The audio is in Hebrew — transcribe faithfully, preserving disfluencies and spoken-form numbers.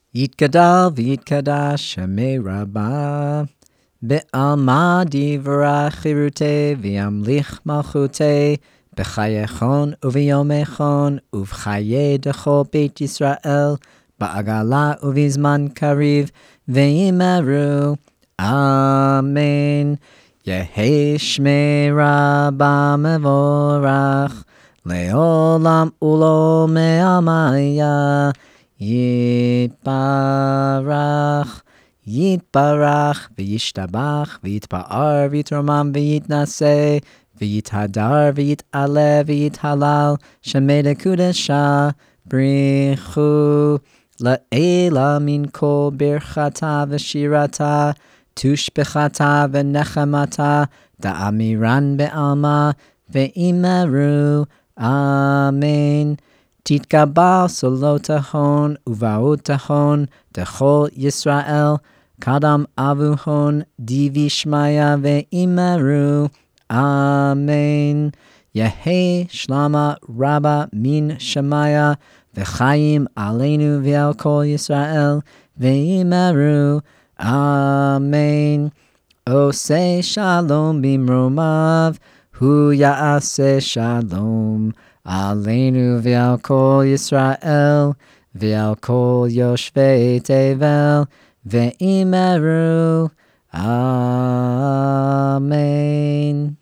יתגדל ויתקדש שמי רבה, בעלמא דברה חירותי וימליך מלכותי, בחייכון וביומכון ובחיי דכל בית ישראל, בעגלה ובזמן קריב, ואמרו אמן. יהי שמי רבה מבורך, לעולם ולעולמי עלמיא. יתברך, יתברך, וישתבח, ויתפאר, ויתרומם, ויתנשא, ויתהדר, ויתעלה, ויתהלל, שמי לקודשה, בריחו, לעילה מן כל ברכתה ושירתה, תושבחתה ונחמתה, דאמירן בעלמא, ואמרו אמן. תתקבל סולות ההון ובאות ההון דכל ישראל, קדם אבו הון דיבי שמיה ואמרו אמן. יהי שלמה רבה מן שמיה וחיים עלינו ועל כל ישראל, ואמרו אמן. עושה שלום במרומיו, הוא יעשה שלום עלינו ועל כל ישראל, ועל כל יושבי תבל, ואמרו אמן.